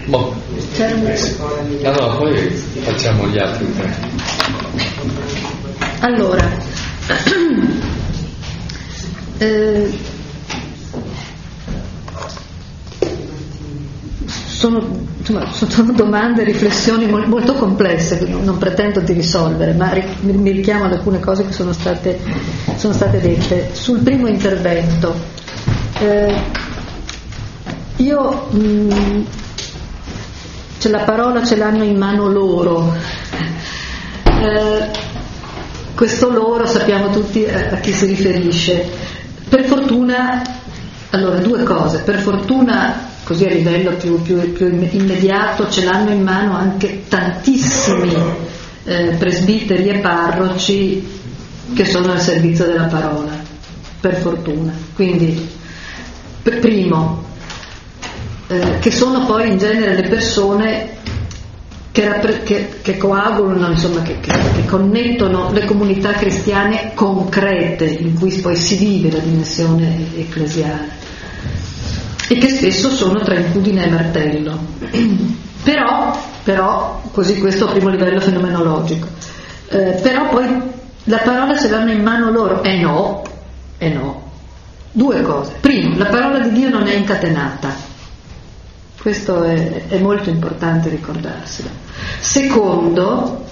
Boh. Allora poi facciamo gli altri tre. Allora, sono domande e riflessioni molto complesse che non pretendo di risolvere, ma mi richiamo ad alcune cose che sono state dette. Sul primo intervento, c'è la parola, ce l'hanno in mano loro. Questo loro sappiamo tutti a chi si riferisce. Per fortuna, allora, due cose. Per fortuna, così a livello più immediato, ce l'hanno in mano anche tantissimi presbiteri e parroci che sono al servizio della parola, per fortuna. Quindi, primo, che sono poi in genere le persone che coagulano, insomma, che connettono le comunità cristiane concrete in cui poi si vive la dimensione ecclesiale, e che spesso sono tra incudine e martello. Però così, questo a primo livello fenomenologico, però poi la parola ce l'hanno in mano loro. No. Due cose: primo, la parola di Dio non è incatenata. Questo è molto importante ricordarselo. Secondo,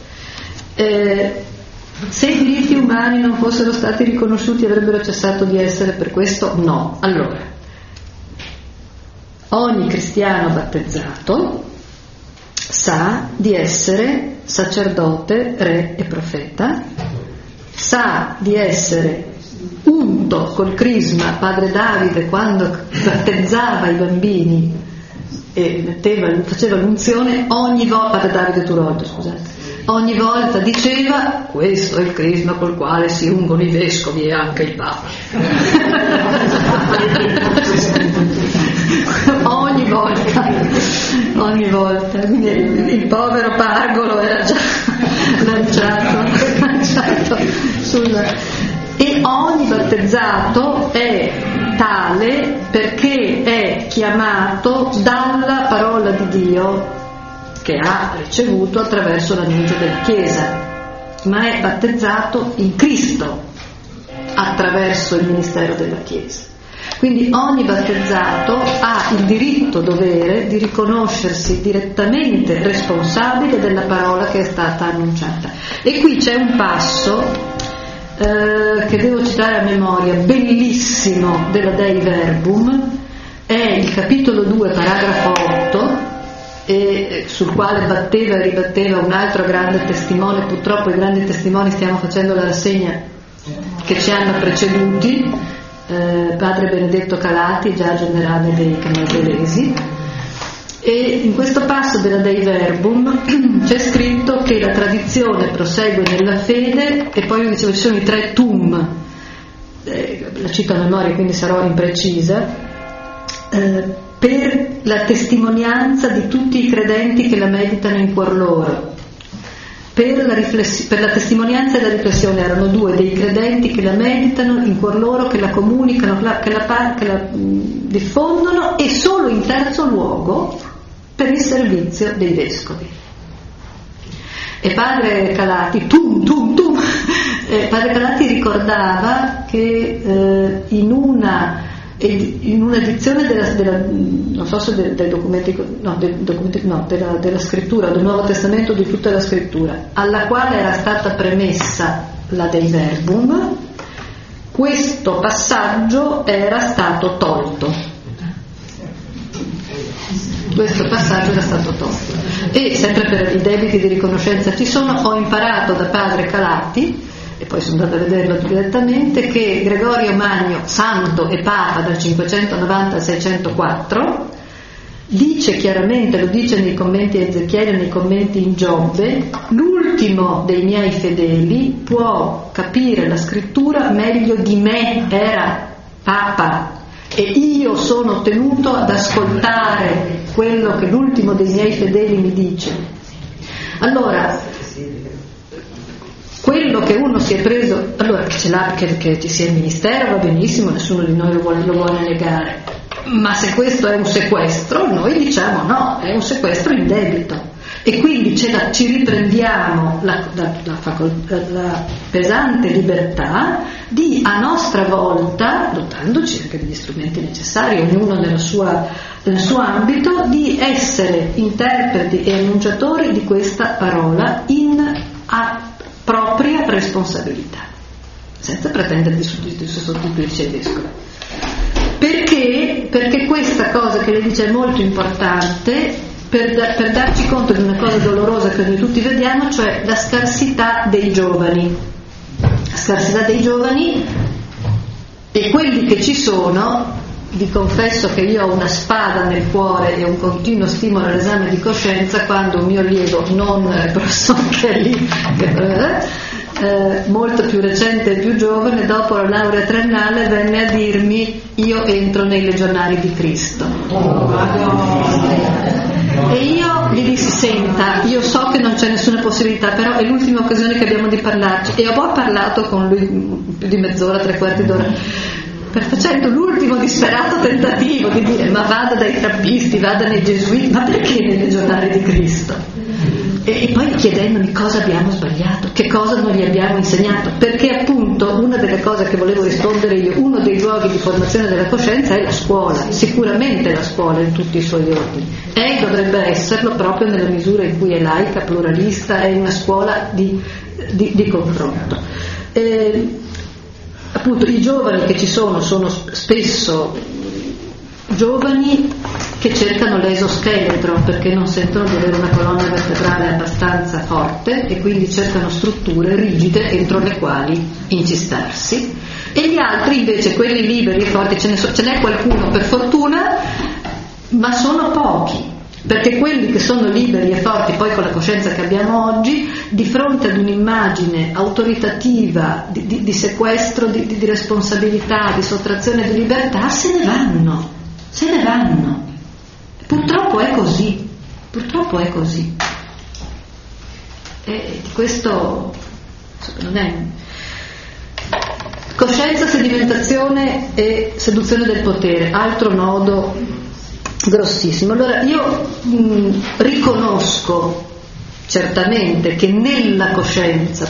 se i diritti umani non fossero stati riconosciuti avrebbero cessato di essere per questo? No. Allora, ogni cristiano battezzato sa di essere sacerdote, re e profeta, sa di essere unto col crisma. Padre Davide, quando battezzava i bambini e faceva l'unzione, ogni volta, Padre Davide Turoldo, scusate, ogni volta diceva: questo è il crisma col quale si ungono i vescovi e anche il Papa. ogni volta, quindi il povero Pargolo era già lanciato e ogni battezzato è tale perché è chiamato dalla parola di Dio che ha ricevuto attraverso l'annuncio della Chiesa, ma è battezzato in Cristo attraverso il ministero della Chiesa. Quindi ogni battezzato ha il diritto-dovere di riconoscersi direttamente responsabile della parola che è stata annunciata. E qui c'è un passo che devo citare a memoria, bellissimo, della Dei Verbum, è il capitolo 2, paragrafo 8, sul quale batteva e ribatteva un altro grande testimone. Purtroppo i grandi testimoni, stiamo facendo la rassegna, che ci hanno preceduti, padre Benedetto Calati, già generale dei Camaldolesi. E in questo passo della Dei Verbum c'è scritto che la tradizione prosegue nella fede, e poi io dicevo ci sono i tre tum, la cito a memoria quindi sarò imprecisa, per la testimonianza di tutti i credenti che la meditano in cuor loro. Per la testimonianza e la riflessione erano due: dei credenti che la meditano in cuor loro, che la comunicano, che la diffondono, e solo in terzo luogo per il servizio dei vescovi. E padre Calati, padre Calati ricordava che in un'edizione non so se della scrittura, del Nuovo Testamento, di tutta la scrittura, alla quale era stata premessa la Dei Verbum, questo passaggio era stato tolto. E sempre per i debiti di riconoscenza ci sono, ho imparato da padre Calati, e poi sono andata a vederlo direttamente, che Gregorio Magno, santo e papa dal 590 al 604, dice chiaramente, lo dice nei commenti a Ezechiele e nei commenti in Giobbe: l'ultimo dei miei fedeli può capire la scrittura meglio di me, era papa, e io sono tenuto ad ascoltare quello che l'ultimo dei miei fedeli mi dice. Allora, quello che uno si è preso, allora che ci sia il ministero va benissimo, nessuno di noi lo vuole negare, Ma se questo è un sequestro, noi diciamo no, è un sequestro indebito. E quindi ci riprendiamo la pesante libertà di, a nostra volta, dotandoci anche degli strumenti necessari, ognuno nel suo ambito, di essere interpreti e annunciatori di questa parola a propria responsabilità, senza pretendere di sostituirci ai vescovi. Perché questa cosa che lei dice è molto importante per darci conto di una cosa dolorosa che noi tutti vediamo, cioè la scarsità dei giovani. La scarsità dei giovani, e quelli che ci sono, vi confesso che io ho una spada nel cuore e un continuo stimolo all'esame di coscienza quando un mio allievo, non il professor Kelly, molto più recente e più giovane, dopo la laurea triennale venne a dirmi: io entro nei legionari di Cristo. E io gli dissi: senta, io so che non c'è nessuna possibilità, però è l'ultima occasione che abbiamo di parlarci. E ho parlato con lui più di mezz'ora, 3/4 d'ora, facendo l'ultimo disperato tentativo di dire: ma vada dai trappisti, vada nei gesuiti, ma perché nei legionari di Cristo? E poi chiedendomi cosa abbiamo sbagliato, che cosa non gli abbiamo insegnato, perché appunto una delle cose che volevo rispondere io, uno dei luoghi di formazione della coscienza è la scuola, sicuramente la scuola in tutti i suoi ordini, e dovrebbe esserlo proprio nella misura in cui è laica, pluralista, è una scuola di confronto. Appunto i giovani che ci sono spesso giovani che cercano l'esoscheletro perché non sentono di avere una colonna vertebrale abbastanza forte e quindi cercano strutture rigide entro le quali incistarsi, e gli altri invece, quelli liberi e forti, ce n'è qualcuno per fortuna, ma sono pochi, perché quelli che sono liberi e forti poi con la coscienza che abbiamo oggi, di fronte ad un'immagine autoritativa di sequestro, di responsabilità, di sottrazione di libertà, se ne vanno. Purtroppo è così. E questo non è coscienza, sedimentazione e seduzione del potere, altro nodo grossissimo. Allora io riconosco certamente che nella coscienza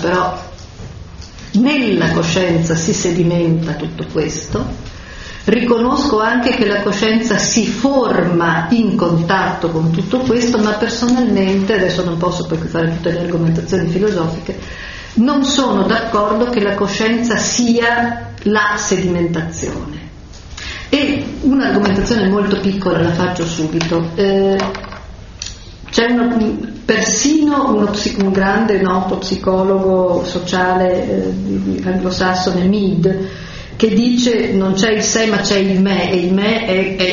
si sedimenta tutto questo. Riconosco anche che la coscienza si forma in contatto con tutto questo, ma personalmente, adesso non posso poi fare tutte le argomentazioni filosofiche, non sono d'accordo che la coscienza sia la sedimentazione. E un'argomentazione molto piccola la faccio subito. C'è persino un grande noto psicologo sociale anglosassone, Mead, che dice: non c'è il sé ma c'è il me, e il me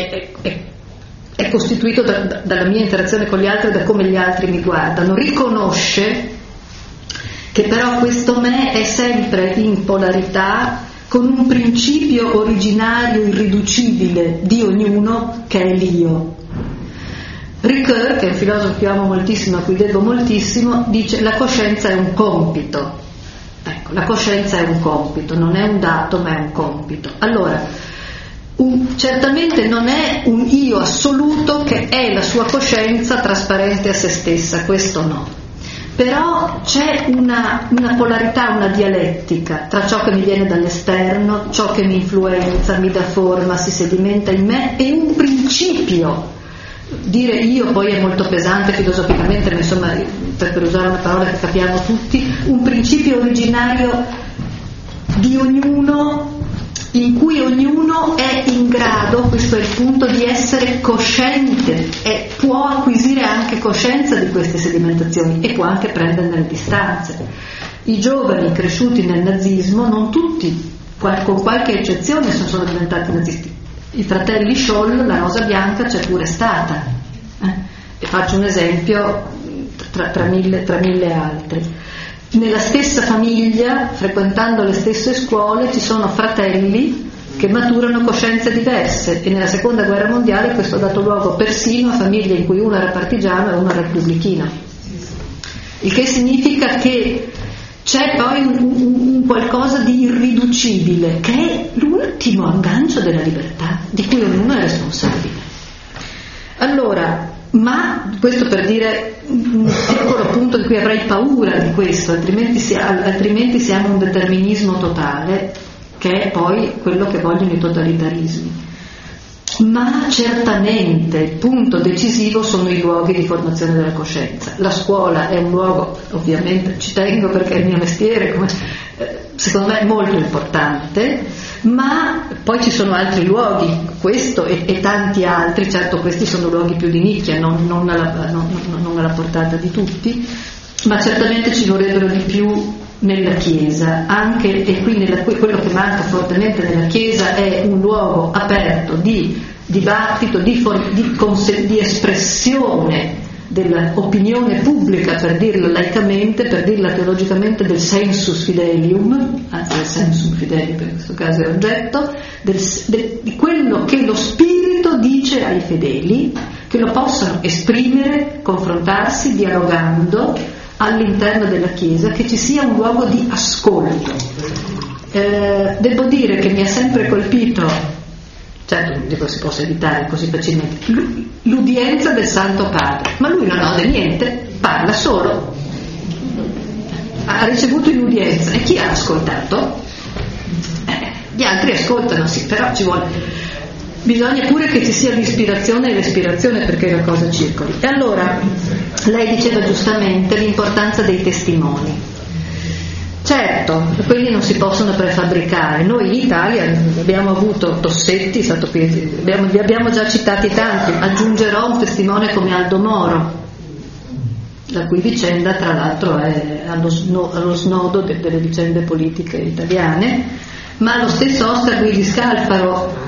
è costituito dalla mia interazione con gli altri e da come gli altri mi guardano. Riconosce che però questo me è sempre in polarità con un principio originario irriducibile di ognuno, che è l'io. Ricoeur, che è un filosofo che amo moltissimo, a cui devo moltissimo, dice: la coscienza è un compito. Ecco, la coscienza è un compito, non è un dato ma è un compito. Allora, certamente non è un io assoluto che è la sua coscienza trasparente a se stessa, questo no. Però c'è una polarità, una dialettica tra ciò che mi viene dall'esterno, ciò che mi influenza, mi dà forma, si sedimenta in me, e un principio. Dire io poi è molto pesante filosoficamente, ma insomma, per usare una parola che capiamo tutti, un principio originario di ognuno, in cui ognuno è in grado, questo è il punto, di essere cosciente e può acquisire anche coscienza di queste sedimentazioni e può anche prenderne le distanze. I giovani cresciuti nel nazismo, non tutti, con qualche eccezione, sono diventati nazisti. I fratelli Scholl, la rosa bianca c'è pure stata, e faccio un esempio tra mille altri. Nella stessa famiglia, frequentando le stesse scuole, ci sono fratelli che maturano coscienze diverse, e nella seconda guerra mondiale questo ha dato luogo persino a famiglie in cui uno era partigiano e uno era repubblichino, il che significa che c'è poi un qualcosa di irriducibile, che è l'ultimo aggancio della libertà, di cui ognuno è responsabile. Allora, ma questo per dire un piccolo punto di cui avrei paura di questo, altrimenti siamo un determinismo totale, che è poi quello che vogliono i totalitarismi. Ma certamente il punto decisivo sono i luoghi di formazione della coscienza. La scuola è un luogo, ovviamente ci tengo perché è il mio mestiere, secondo me è molto importante, ma poi ci sono altri luoghi, questo e tanti altri. Certo, questi sono luoghi più di nicchia, non alla portata di tutti, ma certamente ci vorrebbero di più nella Chiesa, anche, e qui quello che manca fortemente nella Chiesa è un luogo aperto di dibattito, di espressione dell'opinione pubblica, per dirla laicamente, per dirla teologicamente, del sensus fidelium, anzi del sensum fidelium in questo caso è oggetto, di quello che lo Spirito dice ai fedeli, che lo possano esprimere, confrontarsi, dialogando all'interno della Chiesa, che ci sia un luogo di ascolto. Devo dire che mi ha sempre colpito, certo non dico si possa evitare così facilmente, l'udienza del Santo Padre, ma lui non ode niente, parla solo, ha ricevuto in udienza, e chi ha ascoltato? Gli altri ascoltano, sì, però bisogna pure che ci sia l'ispirazione e l'espirazione perché la cosa circoli. E allora lei diceva giustamente l'importanza dei testimoni. Certo, quelli non si possono prefabbricare. Noi in Italia abbiamo avuto Dossetti, vi abbiamo già citati tanti, aggiungerò un testimone come Aldo Moro, la cui vicenda tra l'altro è allo snodo delle vicende politiche italiane, ma lo stesso Oscar Guidi Scalfaro,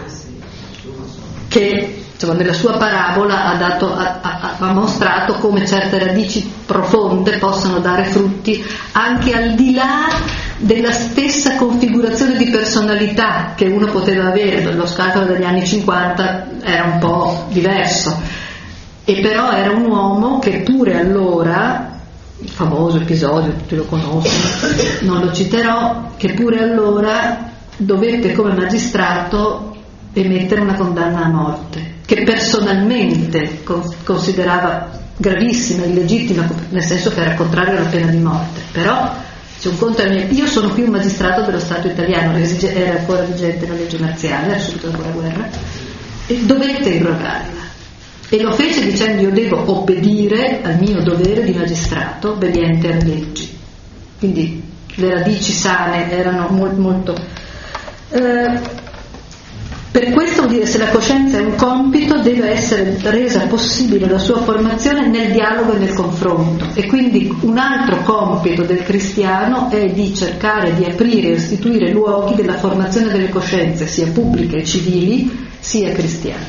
che nella sua parabola ha mostrato come certe radici profonde possano dare frutti anche al di là della stessa configurazione di personalità che uno poteva avere. Lo Scalfaro degli anni 50 era un po' diverso, e però era un uomo che pure allora, il famoso episodio, tutti lo conoscono, non lo citerò, che pure allora dovette come magistrato emettere una condanna a morte, che personalmente considerava gravissima, illegittima, nel senso che era contrario alla pena di morte. Però c'è un conto, io sono qui un magistrato dello Stato italiano, era ancora vigente la legge marziale, era subito dopo la guerra, e dovette irrogarla, e lo fece dicendo: io devo obbedire al mio dovere di magistrato obbediente alle leggi. Quindi le radici sane erano molto per questo vuol dire, se la coscienza è un compito, deve essere resa possibile la sua formazione nel dialogo e nel confronto, e quindi un altro compito del cristiano è di cercare di aprire e istituire luoghi della formazione delle coscienze, sia pubbliche e civili, sia cristiane.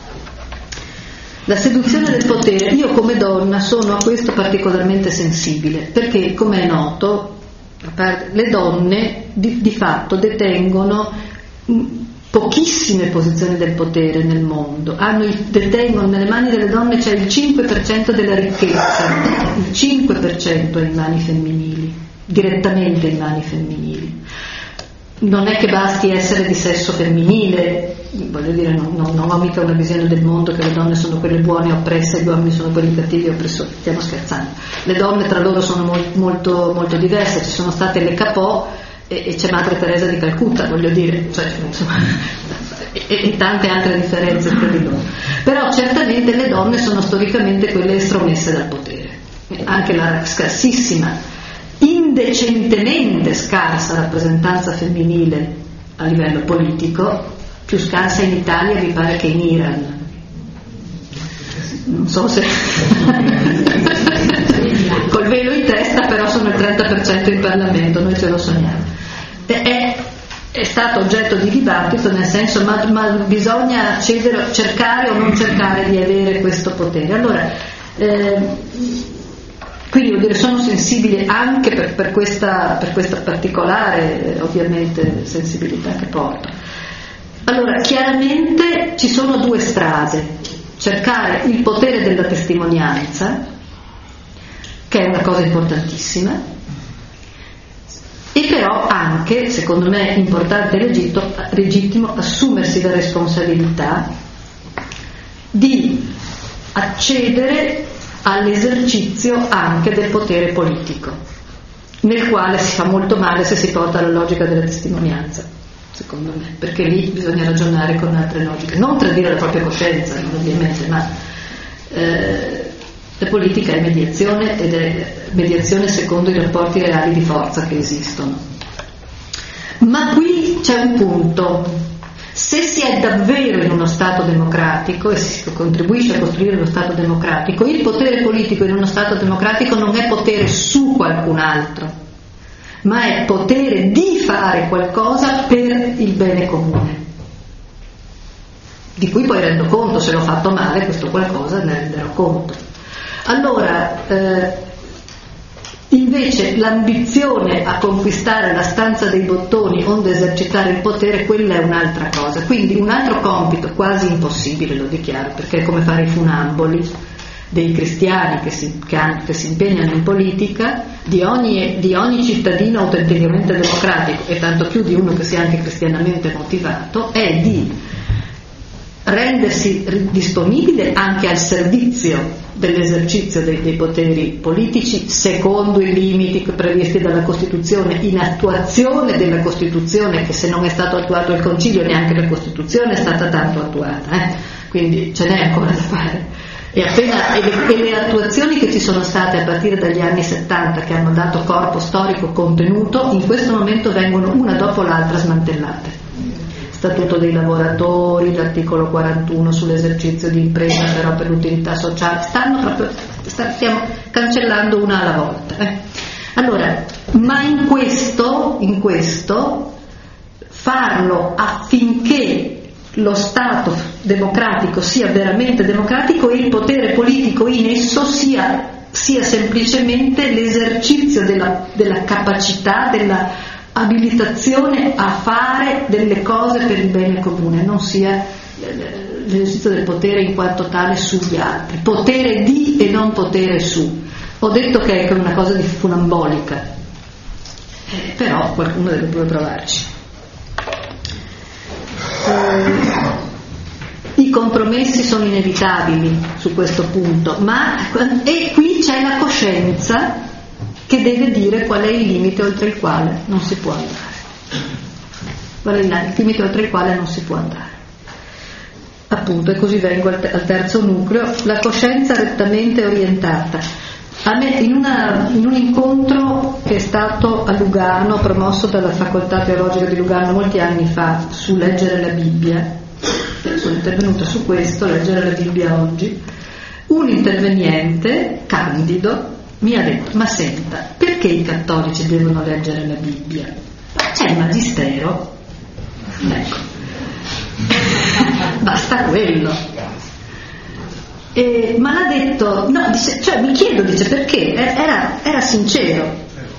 La seduzione del potere, io come donna sono a questo particolarmente sensibile, perché, come è noto, le donne di fatto detengono pochissime posizioni del potere nel mondo, detengono nelle mani delle donne c'è il 5% della ricchezza, il 5% è in mani femminili, direttamente in mani femminili. Non è che basti essere di sesso femminile, voglio dire, non ho mica una visione del mondo che le donne sono quelle buone e oppresse e gli uomini sono quelli cattivi e oppressori, stiamo scherzando. Le donne tra loro sono molto, molto diverse, ci sono state le Capò e c'è Madre Teresa di Calcutta, voglio dire, insomma, e tante altre differenze tra di loro. Però certamente le donne sono storicamente quelle estromesse dal potere. Anche la scarsissima, indecentemente scarsa rappresentanza femminile a livello politico, più scarsa in Italia mi pare che in Iran. Non so se col velo in testa, però sono il 30% in Parlamento, noi ce lo sogniamo. È stato oggetto di dibattito, nel senso, ma bisogna cercare o non cercare di avere questo potere. Allora, quindi vuol dire, sono sensibile anche per questa particolare, ovviamente, sensibilità che porto. Allora, chiaramente ci sono due strade: cercare il potere della testimonianza, che è una cosa importantissima, e però anche, secondo me importante e legittimo, assumersi la responsabilità di accedere all'esercizio anche del potere politico, nel quale si fa molto male se si porta la logica della testimonianza, secondo me, perché lì bisogna ragionare con altre logiche, non tradire la propria coscienza, ovviamente, ma la politica è mediazione, ed è mediazione secondo i rapporti reali di forza che esistono. Ma qui c'è un punto: se si è davvero in uno Stato democratico e si contribuisce a costruire lo Stato democratico, il potere politico in uno Stato democratico non è potere su qualcun altro, ma è potere di fare qualcosa per il bene comune, di cui poi rendo conto. Se l'ho fatto male questo qualcosa ne renderò conto. Allora invece l'ambizione a conquistare la stanza dei bottoni onde esercitare il potere, quella è un'altra cosa, quindi un altro compito quasi impossibile, lo dichiaro, perché è come fare i funamboli dei cristiani che si impegnano in politica, di ogni cittadino autenticamente democratico, e tanto più di uno che sia anche cristianamente motivato, è di rendersi disponibile anche al servizio dell'esercizio dei poteri politici secondo i limiti previsti dalla Costituzione, in attuazione della Costituzione, che se non è stato attuato il Concilio neanche la Costituzione è stata tanto attuata, quindi ce n'è ancora da fare. E le attuazioni che ci sono state a partire dagli anni 70, che hanno dato corpo storico contenuto, in questo momento vengono una dopo l'altra smantellate. Statuto dei lavoratori, l'articolo 41 sull'esercizio di impresa però per l'utilità sociale, stiamo cancellando una alla volta. Allora, ma in questo farlo affinché lo Stato democratico sia veramente democratico e il potere politico in esso sia semplicemente l'esercizio della capacità, della abilitazione a fare delle cose per il bene comune, non sia l'esercizio del potere in quanto tale sugli altri, potere di e non potere su. Ho detto che è una cosa di funambolica, però qualcuno deve pure provarci. I compromessi sono inevitabili su questo punto, e qui c'è la coscienza che deve dire qual è il limite oltre il quale non si può andare. Qual è il limite oltre il quale non si può andare. Appunto, e così vengo al terzo nucleo, la coscienza rettamente orientata. A me, in un incontro che è stato a Lugano, promosso dalla Facoltà Teologica di Lugano molti anni fa, su leggere la Bibbia, sono intervenuta su questo, leggere la Bibbia oggi, un interveniente candido mi ha detto: ma senta, perché i cattolici devono leggere la Bibbia? C'è il magistero, ecco, basta quello. Ma l'ha detto, no, dice, cioè mi chiedo, dice, perché? Era sincero.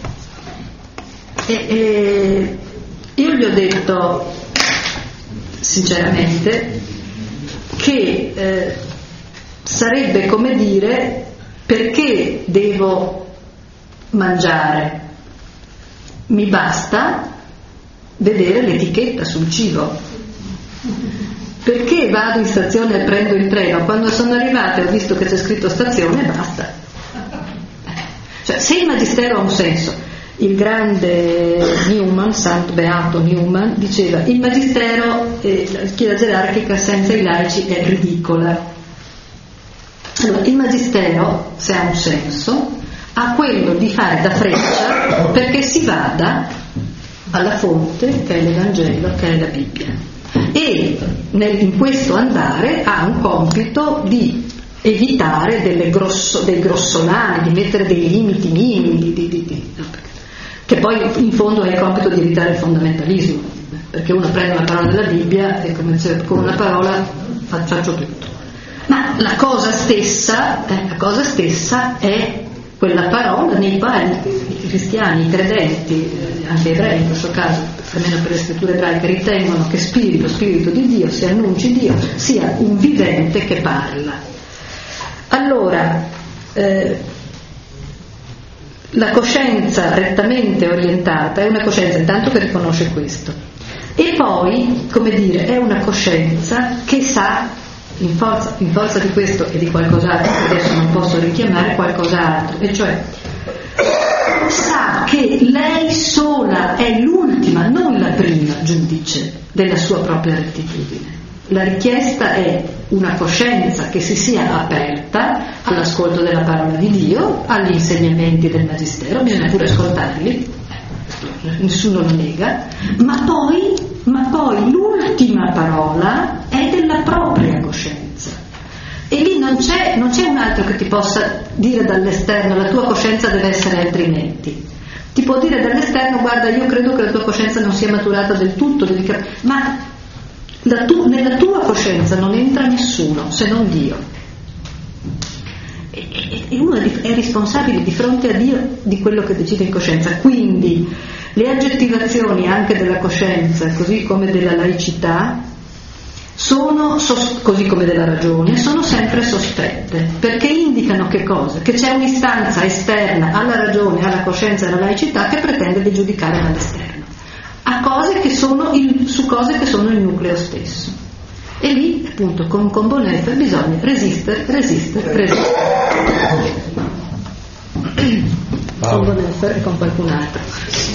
Io gli ho detto sinceramente che sarebbe come dire: perché devo mangiare? Mi basta vedere l'etichetta sul cibo. Perché vado in stazione e prendo il treno? Quando sono arrivata e ho visto che c'è scritto stazione, basta. Cioè, se il magistero ha un senso, il grande Newman, Santo Beato Newman, diceva: il magistero, la Chiesa gerarchica senza i laici è ridicola. Allora, il magistero, se ha un senso, ha quello di fare da freccia perché si vada alla fonte, che è l'Evangelo, che è la Bibbia. E in questo andare ha un compito di evitare dei grossolani, di mettere dei limiti minimi, che poi in fondo è il compito di evitare il fondamentalismo, perché uno prende una parola della Bibbia e come dice, con una parola faccio tutto. Ma la cosa stessa è quella parola nei quali i cristiani, i credenti, anche ebrei in questo caso, almeno per le scritture ebraiche, ritengono che spirito di Dio, si annunci Dio, sia un vivente che parla. Allora, la coscienza rettamente orientata è una coscienza intanto che riconosce questo, e poi, come dire, è una coscienza che sa, in forza di questo e di qualcos'altro che adesso non posso richiamare, qualcos'altro, e cioè sa che lei sola è l'ultima, non la prima giudice della sua propria rettitudine. La richiesta è una coscienza che si sia aperta all'ascolto della parola di Dio, agli insegnamenti del Magistero, bisogna pure ascoltarli, nessuno lo nega, ma poi l'ultima parola è della propria coscienza. E lì non c'è un altro che ti possa dire dall'esterno la tua coscienza deve essere altrimenti. Ti può dire dall'esterno guarda, io credo che la tua coscienza non sia maturata del tutto, ma nella tua coscienza non entra nessuno se non Dio, e uno è responsabile di fronte a Dio di quello che decide in coscienza. Quindi le aggettivazioni anche della coscienza, così come della laicità, così come della ragione, sono sempre sospette, perché indicano che cosa? Che c'è un'istanza esterna alla ragione, alla coscienza e alla laicità che pretende di giudicare dall'esterno su cose che sono il nucleo stesso. E lì, appunto, con Bonhoeffer bisogna resistere. Con Bonhoeffer e con qualcun altro.